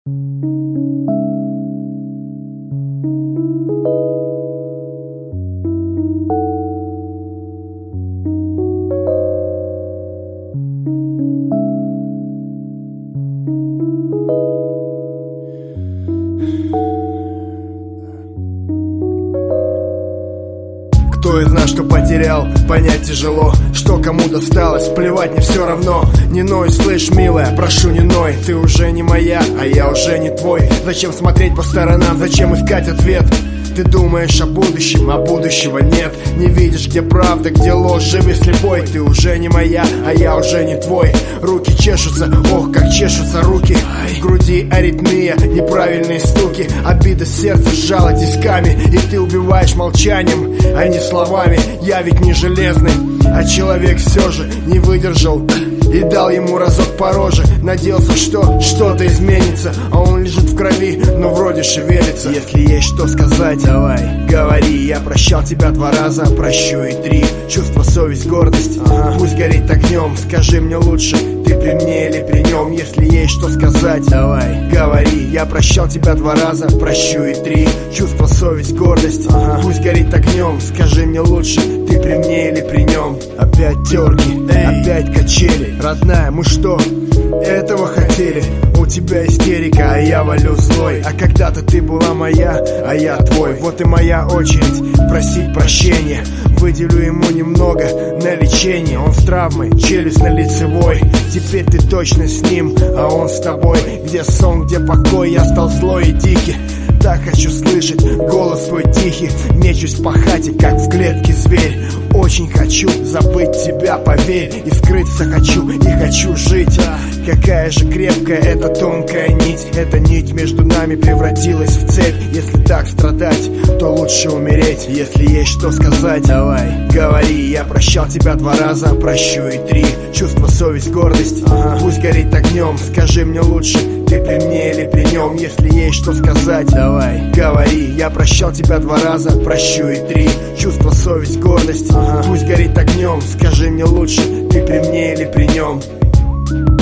Кто из нас что потерял, понять тяжело. Что кому досталось, плевать, не все равно. Не ной, слышь, милая, прошу, не ной. Ты уже не моя, а я уже не твой. Зачем смотреть по сторонам, зачем искать ответ? Ты думаешь о будущем, а будущего нет. Не видишь, где правда, где ложь, живи слепой. Ты уже не моя, а я уже не твой. Руки чешутся, ох, как чешутся руки. В груди аритмия, неправильные стуки. Обида сердце сжала тисками. И ты убиваешь молчанием, а не словами. Я ведь не железный, а человек все же не выдержал и дал ему разок по роже. Надеялся, что что-то изменится, а он лежит в крови, но вроде шевелится. Если есть что сказать, давай, говори. Я прощал тебя 2 раза, прощу и 3. Чувство, совесть, гордость, пусть горит огнем. Скажи мне лучше, ты при мне или при нем? Если есть что сказать, давай, говори. Я прощал тебя 2 раза, прощу и 3. Чувство, совесть, гордость, пусть горит огнем. Скажи мне лучше, ты при мне или при нем? Опять терки, опять качели. Родная, мы что, этого хотели? У тебя истерика, а я валю злой. А когда-то ты была моя, а я твой. Вот и моя очередь просить прощения. Выделю ему немного на лечение. Он с травмой, челюсть на лицевой. Теперь ты точно с ним, а он с тобой. Где сон, где покой, я стал злой и дикий. Так хочу слышать голос твой тихий. Мечусь по хате, как в клетке зверь. Очень хочу забыть тебя, поверь. И скрыться хочу, и хочу жить. Какая же крепкая эта тонкая нить. Эта нить между нами превратилась в цепь. Если так страдать, то лучше умереть. Если есть что сказать, давай, говори. Я прощал тебя 2 раза, прощу и 3. Чувство, совесть, гордость, пусть горит огнем. Скажи мне лучше, ты при мне или при нем? Если есть что сказать, давай, говори. Я прощал тебя 2 раза, прощу и 3. Чувство, совесть, гордость, пусть горит огнем. Скажи мне лучше, ты при мне или при нем?